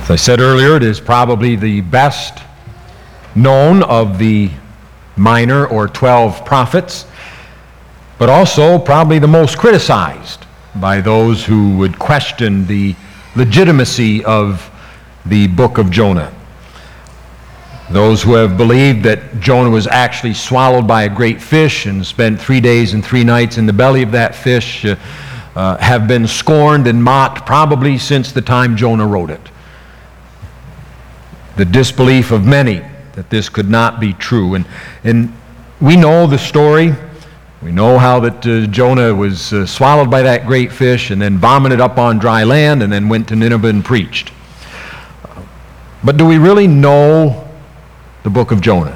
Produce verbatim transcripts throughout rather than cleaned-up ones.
As I said earlier, it is probably the best known of the minor or twelve prophets, but also probably the most criticized by those who would question the legitimacy of the book of Jonah. Those who have believed that Jonah was actually swallowed by a great fish and spent three days and three nights in the belly of that fish uh, uh, have been scorned and mocked probably since the time Jonah wrote it. The disbelief of many that this could not be true. And, and we know the story. We know how that uh, Jonah was uh, swallowed by that great fish and then vomited up on dry land and then went to Nineveh and preached. But do we really know the book of Jonah?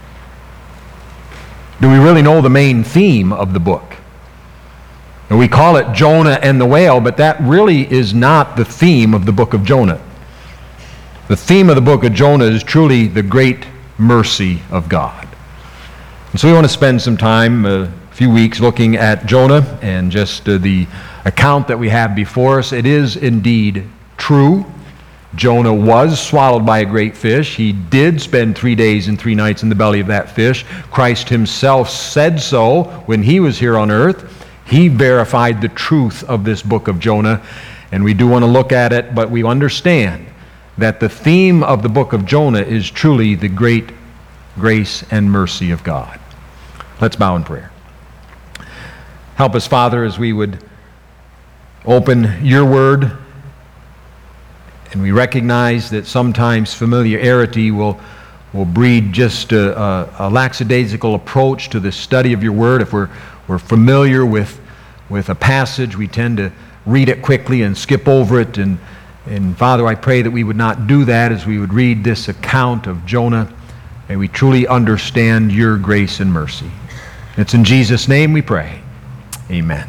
Do we really know the main theme of the book? And we call it Jonah and the whale, but that really is not the theme of the book of Jonah. The theme of the book of Jonah is truly the great mercy of God. And so we want to spend some time, a few weeks, looking at Jonah and just uh, the account that we have before us. It is indeed true. Jonah was swallowed by a great fish. He did spend three days and three nights in the belly of that fish. Christ himself said so when he was here on earth. He verified the truth of this book of Jonah, and we do want to look at it, but we understand that the theme of the book of Jonah is truly the great grace and mercy of God. Let's bow in prayer. Help us, Father, as we would open your word, and we recognize that sometimes familiarity will, will breed just a, a, a lackadaisical approach to the study of your word. If we're, we're familiar with, with a passage, we tend to read it quickly and skip over it. And And Father, I pray that we would not do that as we would read this account of Jonah. May we truly understand your grace and mercy. It's in Jesus' name we pray. Amen.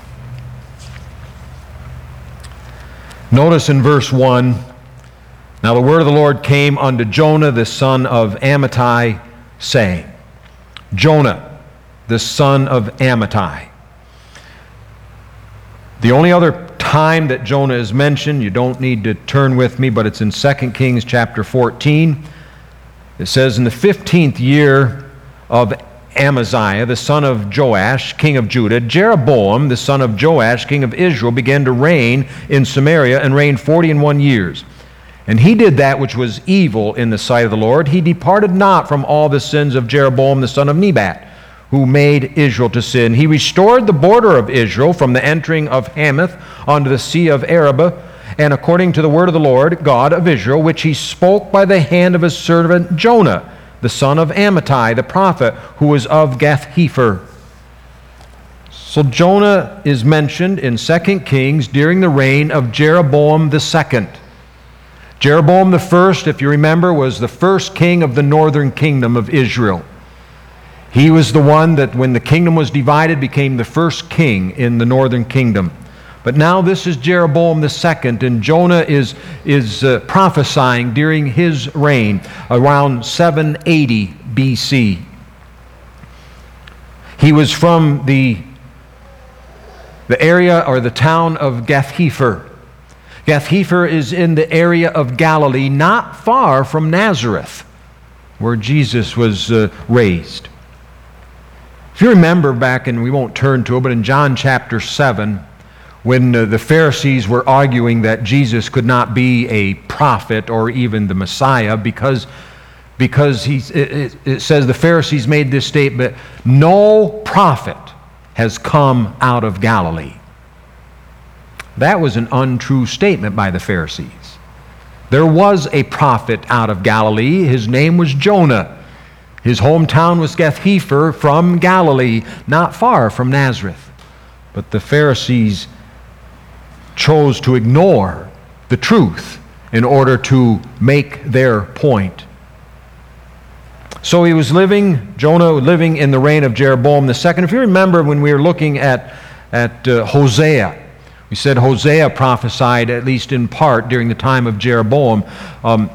Notice in verse one, now the word of the Lord came unto Jonah, the son of Amittai, saying, Jonah, the son of Amittai. The only other time that Jonah is mentioned, you don't need to turn with me, but it's in Second Kings chapter fourteen. It says, in the fifteenth year of Amaziah, the son of Joash, king of Judah, Jeroboam, the son of Joash, king of Israel, began to reign in Samaria and reigned forty and one years. And he did that which was evil in the sight of the Lord. He departed not from all the sins of Jeroboam, the son of Nebat, who made Israel to sin. He restored the border of Israel from the entering of Hamath unto the sea of Arabah, and according to the word of the Lord, God of Israel, which he spoke by the hand of his servant Jonah, the son of Amittai, the prophet, who was of Gath-hepher. So Jonah is mentioned in Second Kings during the reign of Jeroboam the second. Jeroboam the first, if you remember, was the first king of the northern kingdom of Israel. He was the one that when the kingdom was divided became the first king in the northern kingdom. But now this is Jeroboam the second, and Jonah is, is uh, prophesying during his reign around seven eighty B C. He was from the, the area or the town of Gath-hepher. Gath-hepher is in the area of Galilee, not far from Nazareth, where Jesus was uh, raised. If you remember back, and we won't turn to it, but in John chapter seven, when uh, the Pharisees were arguing that Jesus could not be a prophet or even the Messiah because, because he, it, it says the Pharisees made this statement, no prophet has come out of Galilee. That was an untrue statement by the Pharisees. There was a prophet out of Galilee. His name was Jonah. His hometown was Gath-hepher from Galilee, not far from Nazareth. But the Pharisees chose to ignore the truth in order to make their point. So he was living, Jonah living in the reign of Jeroboam the second. If you remember when we were looking at, at uh, Hosea, we said Hosea prophesied, at least in part, during the time of Jeroboam. Um,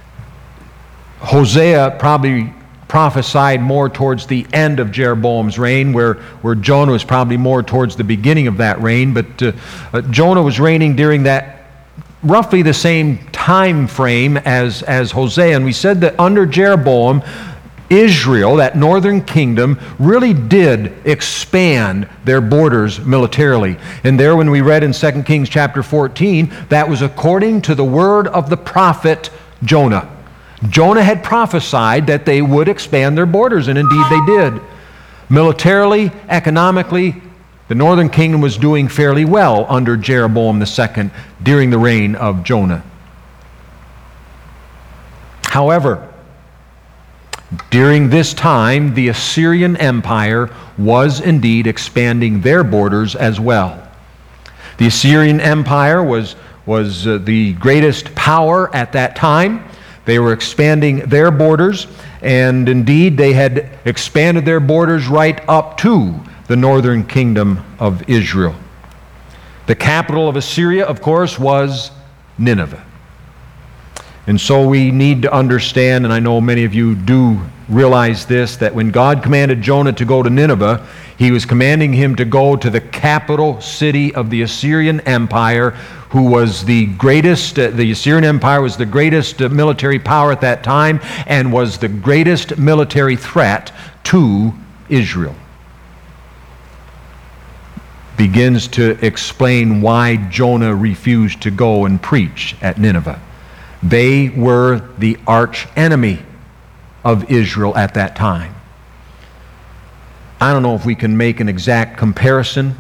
Hosea probably prophesied more towards the end of Jeroboam's reign, where, where Jonah was probably more towards the beginning of that reign. But uh, uh, Jonah was reigning during that roughly the same time frame as, as Hosea. And we said that under Jeroboam, Israel, that northern kingdom, really did expand their borders militarily. And there, when we read in Second Kings chapter fourteen, that was according to the word of the prophet Jonah. Jonah had prophesied that they would expand their borders, and indeed they did. Militarily, economically, the northern kingdom was doing fairly well under Jeroboam the second during the reign of Jonah. However, during this time, the Assyrian Empire was indeed expanding their borders as well. The Assyrian Empire was, was uh, the greatest power at that time. They were expanding their borders, and indeed they had expanded their borders right up to the northern kingdom of Israel. The capital of Assyria, of course, was Nineveh. And so we need to understand, and I know many of you do realize this, that when God commanded Jonah to go to Nineveh, he was commanding him to go to the capital city of the Assyrian Empire, who was the greatest, uh, the Assyrian Empire was the greatest uh, military power at that time and was the greatest military threat to Israel. Begins to explain why Jonah refused to go and preach at Nineveh. They were the arch enemy of Israel at that time. I don't know if we can make an exact comparison,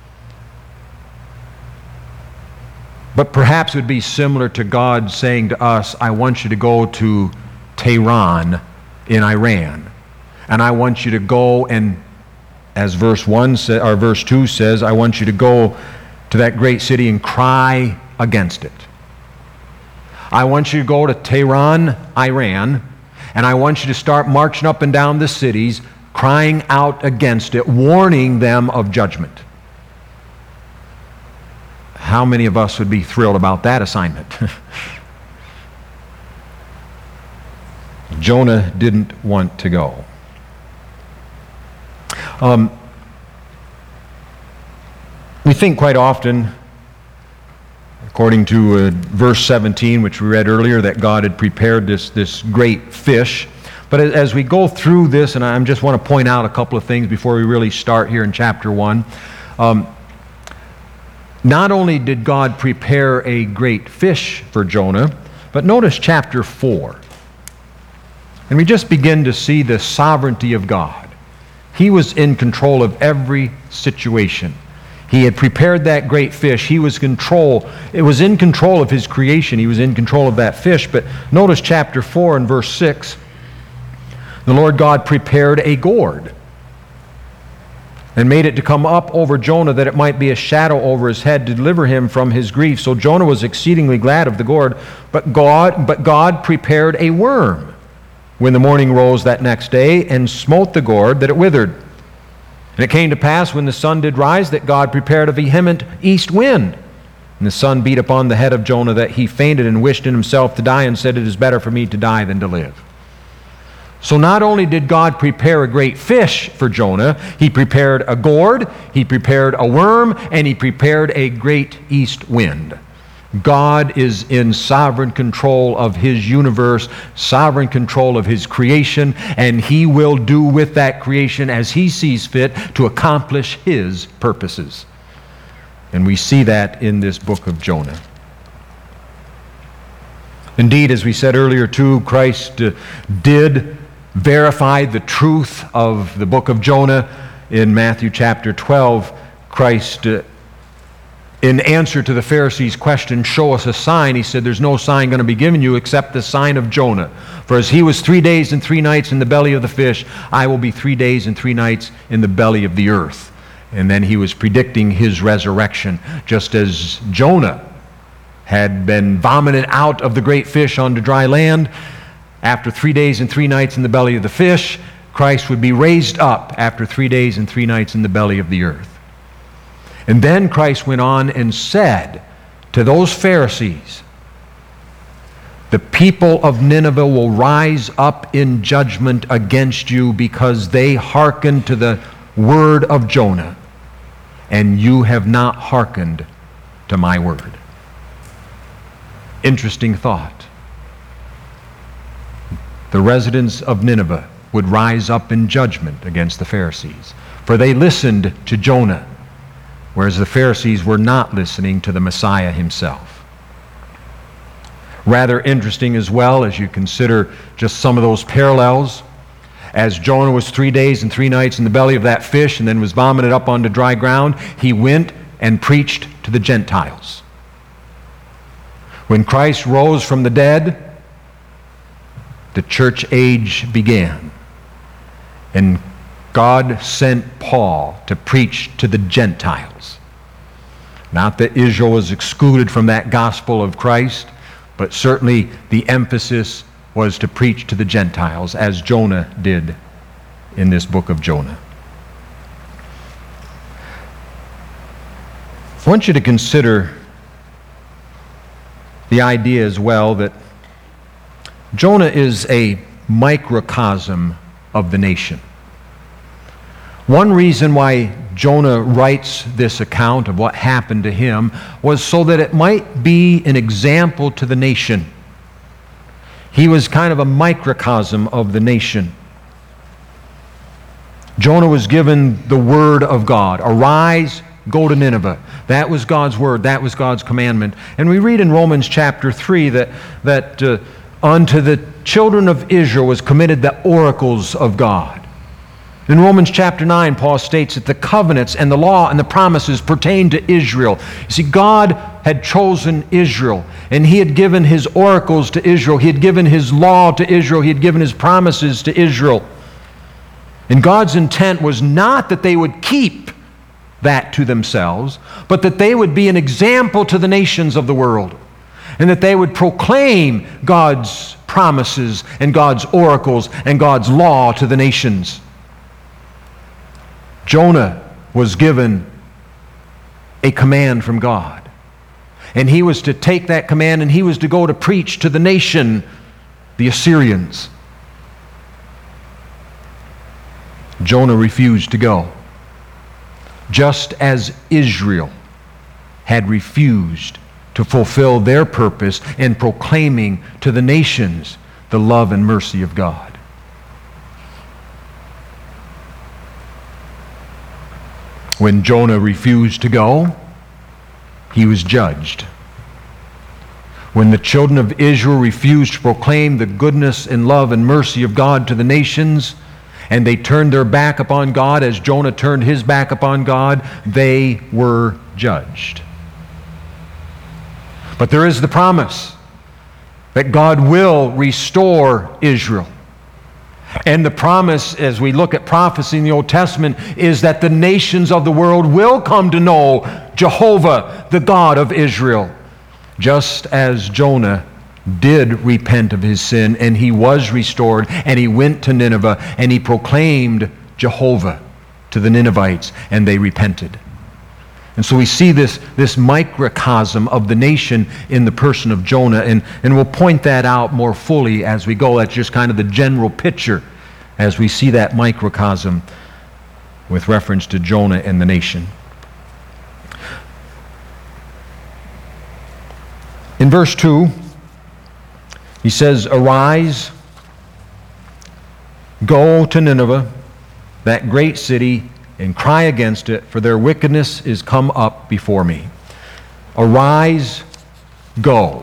but perhaps it would be similar to God saying to us, I want you to go to Tehran in Iran, and I want you to go and, as verse one sa- or verse two says, I want you to go to that great city and cry against it. I want you to go to Tehran, Iran, and I want you to start marching up and down the cities, crying out against it, warning them of judgment. How many of us would be thrilled about that assignment? Jonah didn't want to go. Um, we think quite often, according to uh, verse seventeen, which we read earlier, that God had prepared this, this great fish. But as we go through this, and I just want to point out a couple of things before we really start here in chapter one. Um, not only did God prepare a great fish for Jonah, but notice chapter four. And we just begin to see the sovereignty of God. He was in control of every situation. He had prepared that great fish. He was control. It was in control of his creation. He was in control of that fish. But notice chapter four and verse six. The Lord God prepared a gourd and made it to come up over Jonah, that it might be a shadow over his head to deliver him from his grief. So Jonah was exceedingly glad of the gourd, but God, but God prepared a worm when the morning rose that next day and smote the gourd, that it withered. And it came to pass, when the sun did rise, that God prepared a vehement east wind. And the sun beat upon the head of Jonah, that he fainted and wished in himself to die, and said, it is better for me to die than to live. So not only did God prepare a great fish for Jonah, he prepared a gourd, he prepared a worm, and he prepared a great east wind. God is in sovereign control of his universe, sovereign control of his creation, and he will do with that creation as he sees fit to accomplish his purposes. And we see that in this book of Jonah. Indeed, as we said earlier too, Christ uh, did verify the truth of the book of Jonah in Matthew chapter twelve. Christ uh, in answer to the Pharisees' question, show us a sign, he said, there's no sign going to be given you except the sign of Jonah. For as he was three days and three nights in the belly of the fish, I will be three days and three nights in the belly of the earth. And then he was predicting his resurrection, just as Jonah had been vomited out of the great fish onto dry land. After three days and three nights in the belly of the fish, Christ would be raised up after three days and three nights in the belly of the earth. And then Christ went on and said to those Pharisees, the people of Nineveh will rise up in judgment against you because they hearkened to the word of Jonah, and you have not hearkened to my word. Interesting thought. The residents of Nineveh would rise up in judgment against the Pharisees, for they listened to Jonah, whereas the Pharisees were not listening to the Messiah himself. Rather interesting as well as you consider just some of those parallels. As Jonah was three days and three nights in the belly of that fish and then was vomited up onto dry ground, he went and preached to the Gentiles. When Christ rose from the dead, the church age began. And God sent Paul to preach to the Gentiles. Not that Israel was excluded from that gospel of Christ, but certainly the emphasis was to preach to the Gentiles, as Jonah did in this book of Jonah. I want you to consider the idea as well that Jonah is a microcosm of the nation. One reason why Jonah writes this account of what happened to him was so that it might be an example to the nation. He was kind of a microcosm of the nation. Jonah was given the word of God. Arise, go to Nineveh. That was God's word. That was God's commandment. And we read in Romans chapter three that, that uh, unto the children of Israel was committed the oracles of God. In Romans chapter nine, Paul states that the covenants and the law and the promises pertain to Israel. You see, God had chosen Israel, and He had given His oracles to Israel. He had given His law to Israel. He had given His promises to Israel. And God's intent was not that they would keep that to themselves, but that they would be an example to the nations of the world, and that they would proclaim God's promises and God's oracles and God's law to the nations. Jonah was given a command from God, and he was to take that command and he was to go to preach to the nation, the Assyrians. Jonah refused to go, just as Israel had refused to fulfill their purpose in proclaiming to the nations the love and mercy of God. When Jonah refused to go, he was judged. When the children of Israel refused to proclaim the goodness and love and mercy of God to the nations, and they turned their back upon God as Jonah turned his back upon God, they were judged. But there is the promise that God will restore Israel. And the promise, as we look at prophecy in the Old Testament, is that the nations of the world will come to know Jehovah, the God of Israel, just as Jonah did repent of his sin, and he was restored, and he went to Nineveh, and he proclaimed Jehovah to the Ninevites, and they repented. And so we see this, this microcosm of the nation in the person of Jonah, and, and we'll point that out more fully as we go. That's just kind of the general picture as we see that microcosm with reference to Jonah and the nation. In verse two, he says, "Arise, go to Nineveh, that great city, and cry against it, for their wickedness is come up before me." Arise, go.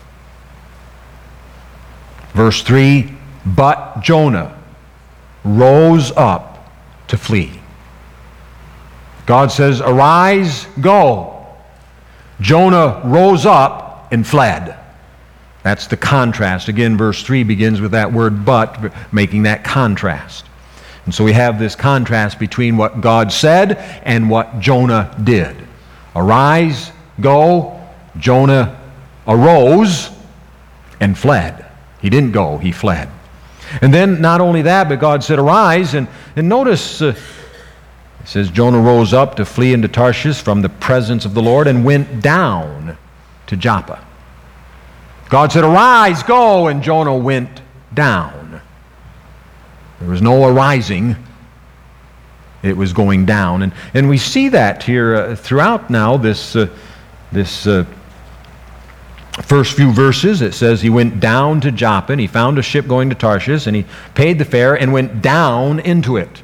Verse three, "But Jonah rose up to flee." God says, arise, go. Jonah rose up and fled. That's the contrast. Again, verse three begins with that word "but," making that contrast. And so we have this contrast between what God said and what Jonah did. Arise, go. Jonah arose and fled. He didn't go, he fled. And then not only that, but God said, arise. And, and notice, uh, it says, Jonah rose up to flee into Tarshish from the presence of the Lord and went down to Joppa. God said, arise, go. And Jonah went down. There was no arising. It was going down. And, and we see that here uh, throughout now, this, uh, this uh, first few verses, it says he went down to Joppa, and he found a ship going to Tarshish, and he paid the fare and went down into it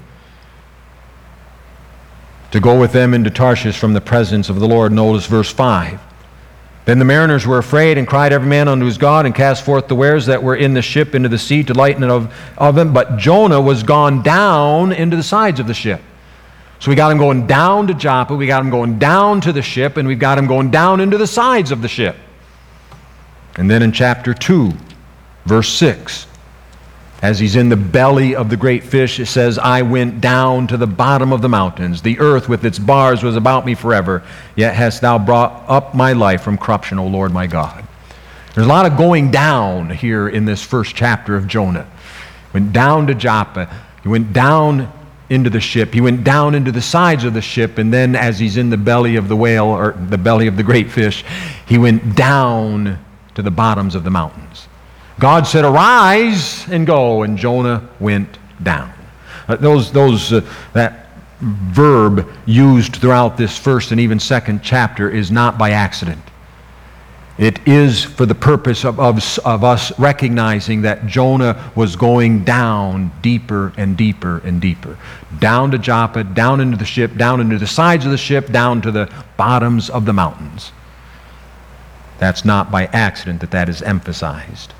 to go with them into Tarshish from the presence of the Lord. Notice verse five. Then the mariners were afraid and cried every man unto his God and cast forth the wares that were in the ship into the sea to lighten it of, of them. But Jonah was gone down into the sides of the ship. So we got him going down to Joppa, we got him going down to the ship, and we've got him going down into the sides of the ship. And then in chapter two, verse six, as he's in the belly of the great fish, it says, I went down to the bottom of the mountains. The earth with its bars was about me forever. Yet hast thou brought up my life from corruption, O Lord my God. There's a lot of going down here in this first chapter of Jonah. Went down to Joppa. He went down into the ship. He went down into the sides of the ship. And then as he's in the belly of the whale, or the belly of the great fish, he went down to the bottoms of the mountains. God said, arise and go, and Jonah went down. Uh, those, those, uh, that verb used throughout this first and even second chapter is not by accident. It is for the purpose of, of, of us recognizing that Jonah was going down deeper and deeper and deeper. Down to Joppa, down into the ship, down into the sides of the ship, down to the bottoms of the mountains. That's not by accident that that is emphasized.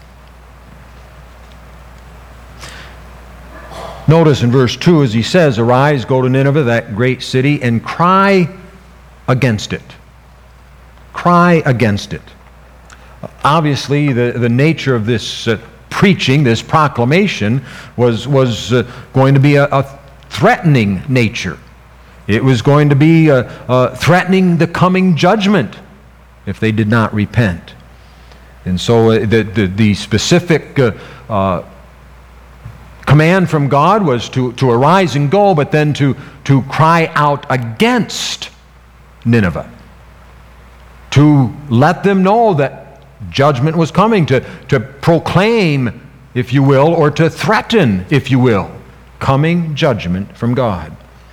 Notice in verse two, as he says, arise, go to Nineveh, that great city, and cry against it. Cry against it. Obviously, the, the nature of this uh, preaching, this proclamation, was, was uh, going to be a, a threatening nature. It was going to be uh, uh, threatening the coming judgment if they did not repent. And so uh, the, the, the specific uh, uh, command from God was to, to arise and go, but then to, to cry out against Nineveh. To let them know that judgment was coming, to, to proclaim, if you will, or to threaten, if you will, coming judgment from God.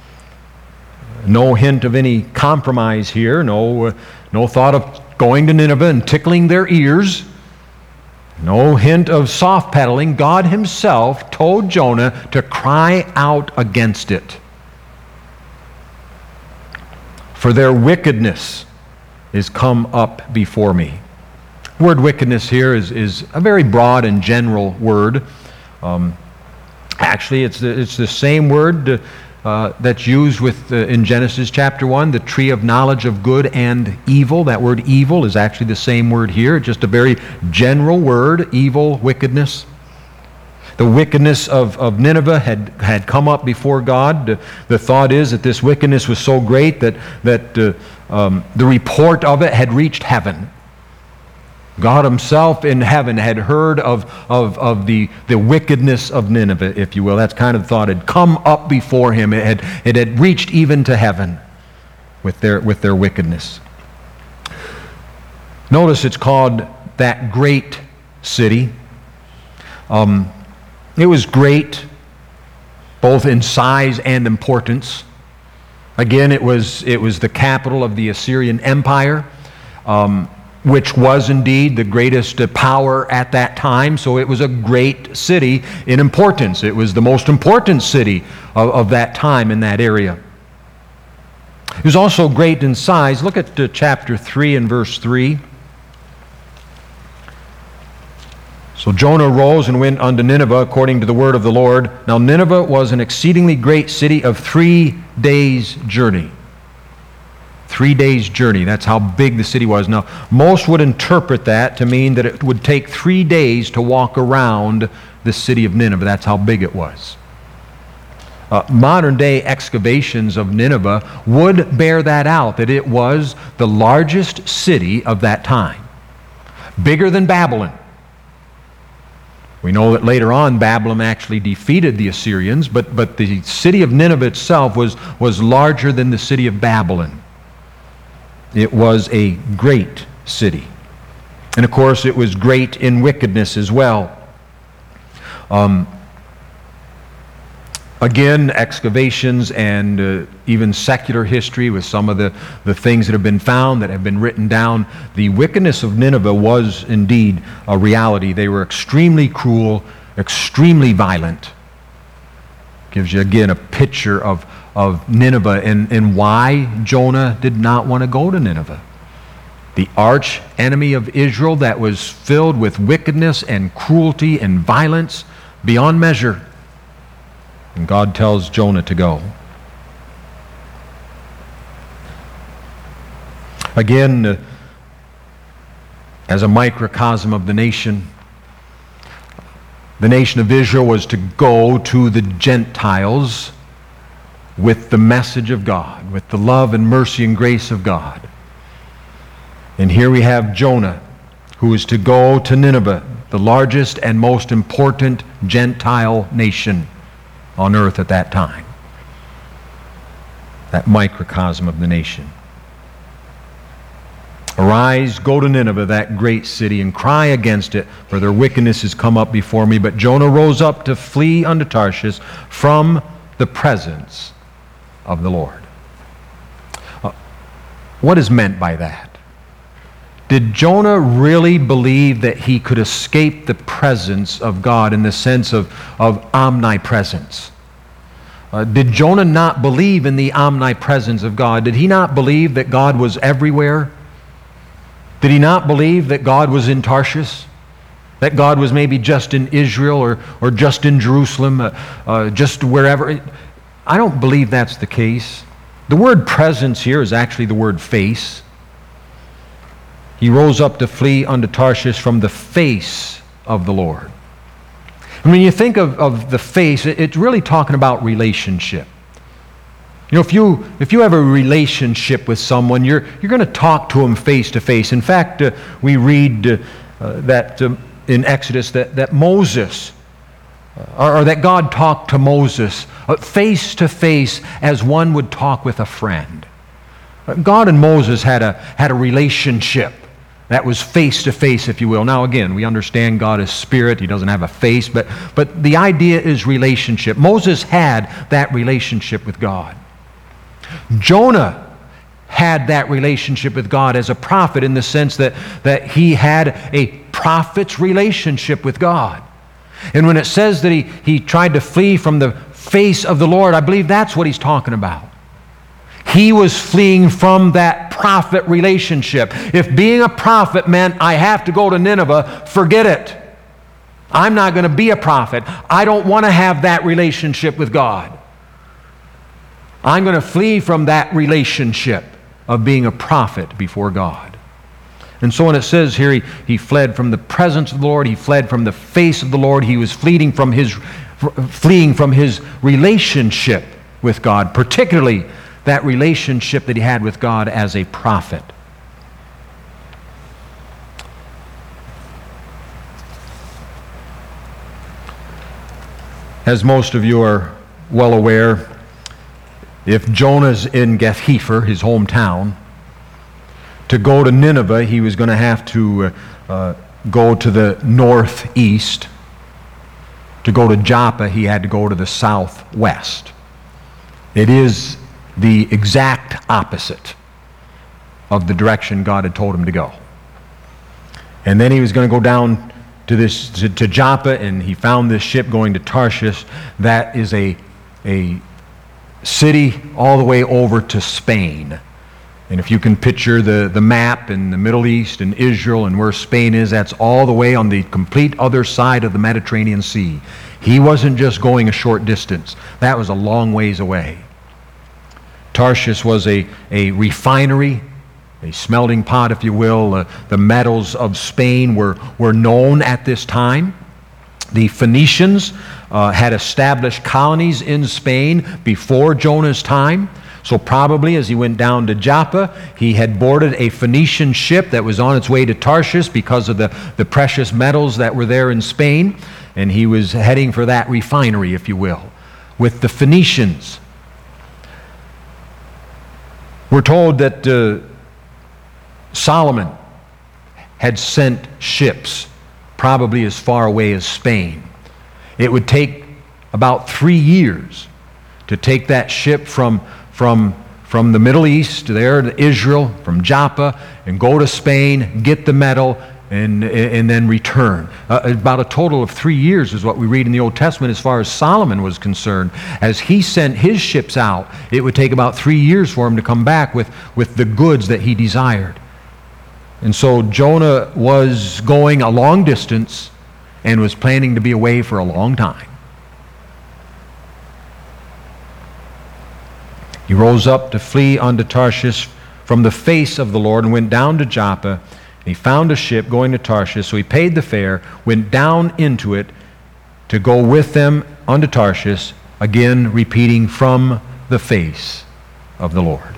No hint of any compromise here, no, uh, no thought of going to Nineveh and tickling their ears. No hint of soft pedaling. God himself told Jonah to cry out against it. For their wickedness is come up before me. The word wickedness here is, is a very broad and general word. Um, actually, it's the, it's the same word uh, that's used with uh, in Genesis chapter one, the tree of knowledge of good and evil. That word evil is actually the same word here, just a very general word, evil, wickedness. The wickedness of, of Nineveh had, had come up before God. The, the thought is that this wickedness was so great that, that uh, um, the report of it had reached heaven. God himself in heaven had heard of, of, of the, the wickedness of Nineveh, if you will. That's kind of the thought. It had come up before him. It had, it had reached even to heaven with their, with their wickedness. Notice it's called that great city. Um, it was great, both in size and importance. Again, it was, it was the capital of the Assyrian Empire. Um, which was indeed the greatest power at that time. So it was a great city in importance. It was the most important city of, of that time in that area. It was also great in size. Look at uh, chapter three and verse three. So Jonah rose and went unto Nineveh according to the word of the Lord. Now Nineveh was an exceedingly great city of three days' journey. Three days' journey. That's how big the city was. Now, most would interpret that to mean that it would take three days to walk around the city of Nineveh. That's how big it was. Uh, modern-day excavations of Nineveh would bear that out, that it was the largest city of that time. Bigger than Babylon. We know that later on Babylon actually defeated the Assyrians, but, but the city of Nineveh itself was, was larger than the city of Babylon. It was a great city. And of course, it was great in wickedness as well. Um, Again, excavations and uh, even secular history with some of the, the things that have been found, that have been written down, the wickedness of Nineveh was indeed a reality. They were extremely cruel, extremely violent. Gives you again a picture of, of Nineveh and, and why Jonah did not want to go to Nineveh. The arch enemy of Israel that was filled with wickedness and cruelty and violence beyond measure. And God tells Jonah to go. Again, uh, as a microcosm of the nation, the nation of Israel was to go to the Gentiles with the message of God, with the love and mercy and grace of God. And here we have Jonah, who is to go to Nineveh, the largest and most important Gentile nation on earth at that time. That microcosm of the nation. Arise, go to Nineveh, that great city, and cry against it, for their wickedness has come up before me. But Jonah rose up to flee unto Tarshish from the presence of the Lord. Uh, what is meant by that? Did Jonah really believe that he could escape the presence of God in the sense of, of omnipresence? Uh, did Jonah not believe in the omnipresence of God? Did he not believe that God was everywhere? Did he not believe that God was in Tarshish? That God was maybe just in Israel or, or just in Jerusalem, uh, uh, just wherever? I don't believe that's the case. The word presence here is actually the word face. He rose up to flee unto Tarshish from the face of the Lord. And when you think of, of the face, it, it's really talking about relationship. You know, if you if you have a relationship with someone, you're you're going to talk to them face to face. In fact, uh, we read uh, uh, that uh, in Exodus that that Moses uh, or, or that God talked to Moses uh, face to face as one would talk with a friend. Uh, God and Moses had a had a relationship. That was face to face, if you will. Now again, we understand God is spirit. He doesn't have a face, but, but the idea is relationship. Moses had that relationship with God. Jonah had that relationship with God as a prophet in the sense that, that he had a prophet's relationship with God. And when it says that he, he tried to flee from the face of the Lord, I believe that's what he's talking about. He was fleeing from that prophet relationship. If being a prophet meant I have to go to Nineveh, forget it. I'm not going to be a prophet. I don't want to have that relationship with God. I'm going to flee from that relationship of being a prophet before God. And so when it says here, he, he fled from the presence of the Lord, he fled from the face of the Lord, he was fleeing from his, fleeing from his relationship with God, particularly that relationship that he had with God as a prophet. As most of you are well aware, if Jonah's in Gath-hepher, his hometown, to go to Nineveh, he was going to have to uh, uh, go to the northeast. To go to Joppa, he had to go to the southwest. It is the exact opposite of the direction God had told him to go. And then he was going to go down to this to, to Joppa, and he found this ship going to Tarshish. That is a a city all the way over to Spain. And if you can picture the, the map in the Middle East and Israel and where Spain is, that's all the way on the complete other side of the Mediterranean Sea. He wasn't just going a short distance. That was a long ways away. Tarshish was a, a refinery, a smelting pot, if you will. Uh, the metals of Spain were, were known at this time. The Phoenicians uh, had established colonies in Spain before Jonah's time. So probably as he went down to Joppa, he had boarded a Phoenician ship that was on its way to Tarshish because of the, the precious metals that were there in Spain. And he was heading for that refinery, if you will, with the Phoenicians. We're told that uh, Solomon had sent ships probably as far away as Spain. It would take about three years to take that ship from, from, from the Middle East there to Israel, from Joppa, and go to Spain, get the metal, and, and then return. Uh, about a total of three years is what we read in the Old Testament as far as Solomon was concerned. As he sent his ships out, it would take about three years for him to come back with, with the goods that he desired. And so Jonah was going a long distance and was planning to be away for a long time. He rose up to flee unto Tarshish from the face of the Lord and went down to Joppa. And he found a ship going to Tarshish, so he paid the fare, went down into it to go with them unto Tarshish, again repeating, from the face of the Lord.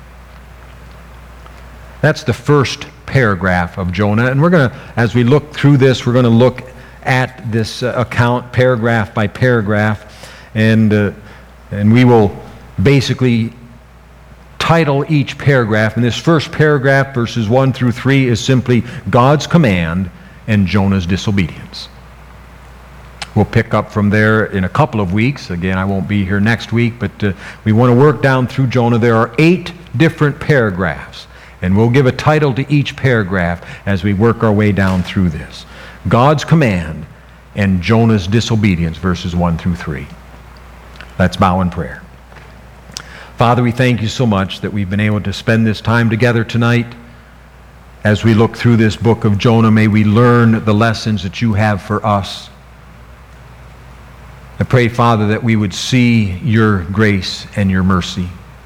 That's the first paragraph of Jonah. And we're going to, as we look through this, we're going to look at this uh, account paragraph by paragraph. And, uh, and we will basically title each paragraph. And this first paragraph, verses one through three, is simply God's command and Jonah's disobedience. We'll pick up from there in a couple of weeks. Again, I won't be here next week, but uh, we want to work down through Jonah. There are eight different paragraphs, and we'll give a title to each paragraph as we work our way down through this. God's command and Jonah's disobedience, verses one through three. Let's bow in prayer. Father, we thank you so much that we've been able to spend this time together tonight. As we look through this book of Jonah, may we learn the lessons that you have for us. I pray, Father, that we would see your grace and your mercy.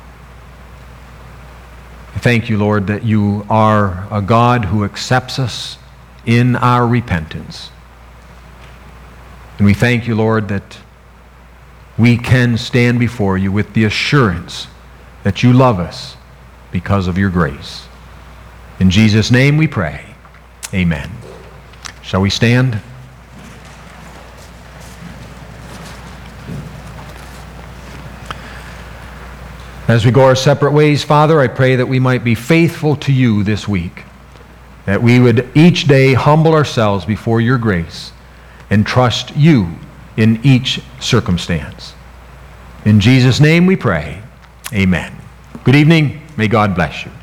I thank you, Lord, that you are a God who accepts us in our repentance. And we thank you, Lord, that we can stand before you with the assurance that you love us because of your grace. In Jesus' name we pray. Amen. Shall we stand? As we go our separate ways, Father, I pray that we might be faithful to you this week, that we would each day humble ourselves before your grace and trust you in each circumstance. In Jesus' name we pray. Amen. Good evening. May God bless you.